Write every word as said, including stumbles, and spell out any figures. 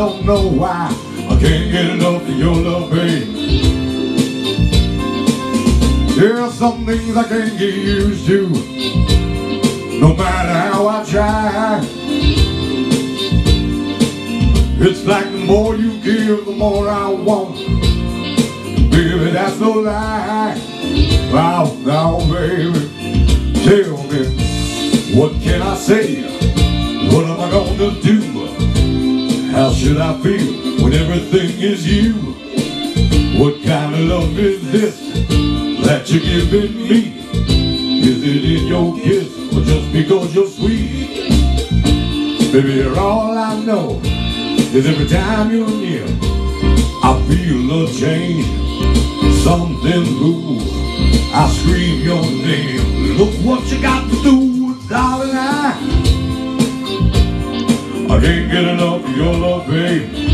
don't know why I can't get enough of your love, babe. There's some things I can't get used to, no matter how I try. It's like the more you give, the more I want. Baby, that's no lie. Now, now, baby, tell me, what can I say? What am I gonna do? How should I feel when everything is you? What kind of love is this that you're giving me? Is it in your kiss or just because you're sweet? Baby, you're all I know is every time you're near, I feel a change, something moves. I scream your name. Look what you got to do, darling. I I can't get enough of your love, babe.